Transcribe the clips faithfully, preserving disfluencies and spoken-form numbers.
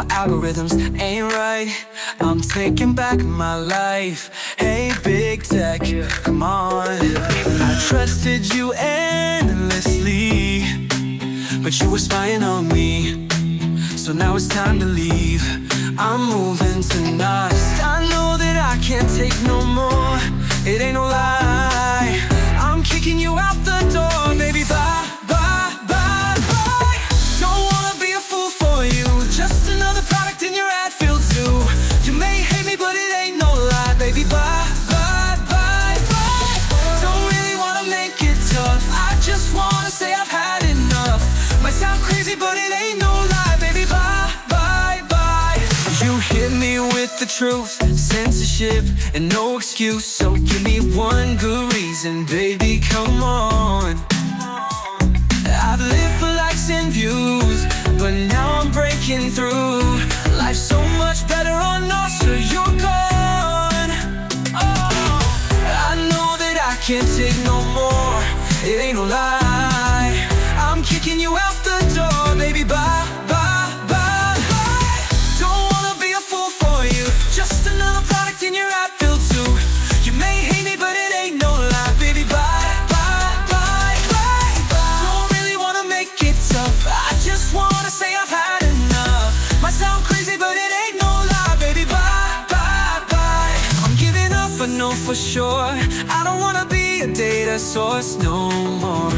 algorithms ain't right. I'm taking back my life. Hey, big tech, come on. I trusted you endlessly, but you were spying on me. So now it's time to leave. I'm moving to Nos. I know that I can't take no more. It ain't no lie. I'm kicking you out the door, baby. Bye, bye, bye, bye. Don't wanna be a fool for you. Just another product in your ad field too. You may hate me, but it ain't no lie, baby. Bye, bye, bye, bye. Don't really wanna make it tough. I just wanna say I've had enough. Might sound crazy, but it ain't no lie, baby. Bye, bye, bye. You hit me with the truth, censorship, and no excuse. So give me one good reason, baby, come on. I've lived for likes and views, but now I'm breaking through. Life's so much better on Nostr, you're gone. Oh, I know that I can't take no more. It ain't no lie. I'm kicking you out the door, baby. Bye, bye, bye, bye. Don't wanna be a fool for you. Just another product in your ad field too. You may hate me, but it ain't no lie, baby. Bye, bye, bye, bye, bye. Don't really wanna make it tough. I just wanna say I've had enough. Might sound crazy, but it ain't no lie, baby. Bye, bye, bye. I'm giving up, but no for sure. I don't wanna be a data source no more.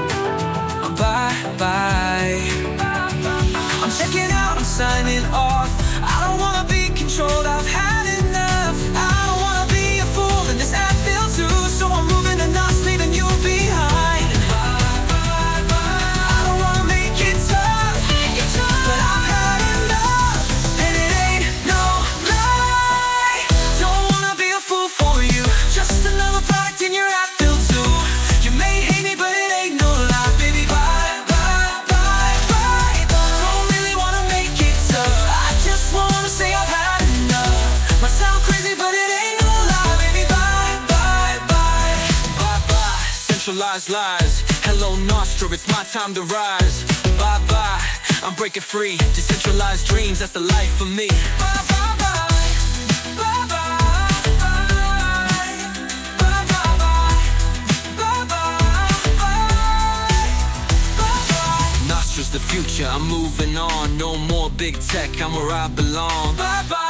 Bye, bye. I'm checking out, I'm signing off. I don't wanna be controlled, I've had enough. I don't wanna be a fool in this ad field too. So I'm moving to Nos, leaving you behind. Bye, bye, bye. I don't wanna make it tough, but I've had enough, and it ain't no lie. Don't wanna be a fool for you. Just another product in your ad field too. You may hate me, but it ain't no lie, baby. Bye, bye, bye, bye. Don't really wanna make it tough. I just wanna say I've had enough. Might sound crazy, but it ain't no lie, baby. Bye, bye, bye, bye, bye. Centralized lies. Hello, Nostr, it's my time to rise. Bye, bye. I'm breaking free. Decentralized dreams, that's the life for me. Bye, bye, bye. Bye, bye, bye. Bye, bye, bye. Bye, bye, bye. Bye, bye. Nostr's the future, I'm moving on. No more big tech, I'm where I belong. Bye, bye.